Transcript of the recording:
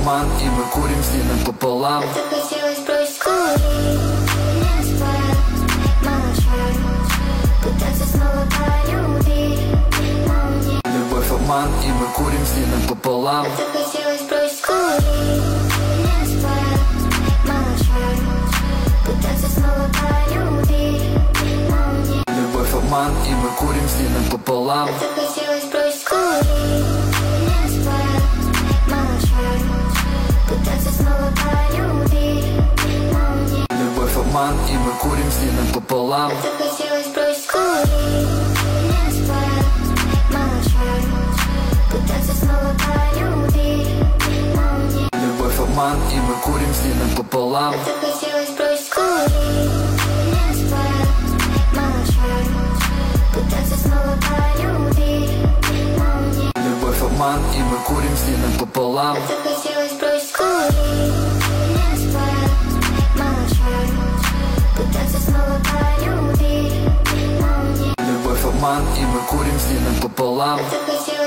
обман, и мы курим с ним пополам. Захотелось бросить курить, не спать, молчать, пытаться снова полюбить, но нет. Любовь обман, и мы курим с ним пополам. Захотелось бросить курить, не спать, молчать, пытаться снова полюбить, но нет. Любовь обман, и мы курим с ним пополам. Захотелось бросить курить, не спать, молчать, пытаться снова полюбить, но нет. Любовь обман, и мы курим с ним пополам. Захотелось бросить курить, не спать, молчать, пытаться снова полюбить, но нет. Любовь обман, и мы курим с ним пополам. Захотелось бросить курить, не спать, молчать, пытаться снова полюбить, но нет. Любовь обман, и мы курим с ним пополам. Захотелось бросить курить, не спать, молчать, пытаться снова полюбить, но нет. Любовь обман, и мы курим с ним пополам. Захотелось